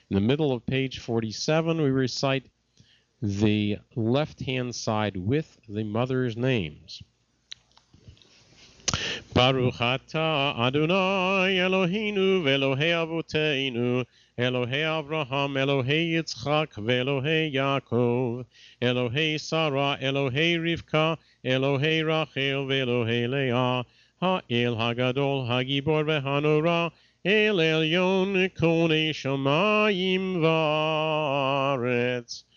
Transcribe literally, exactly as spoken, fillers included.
In the middle of page forty-seven, we recite the left-hand side with the mother's names. Baruch atah Adonai Eloheinu v'Elohei Avoteinu Elohei Avraham Elohei Yitzchak v'Elohei Yaakov Elohei Sarah Elohei Rivka Elohei Rachel v'Elohei Leah Ha'el Hagadol Hagibor v'Hanora El Elyon Konei Shamayim v'Aretz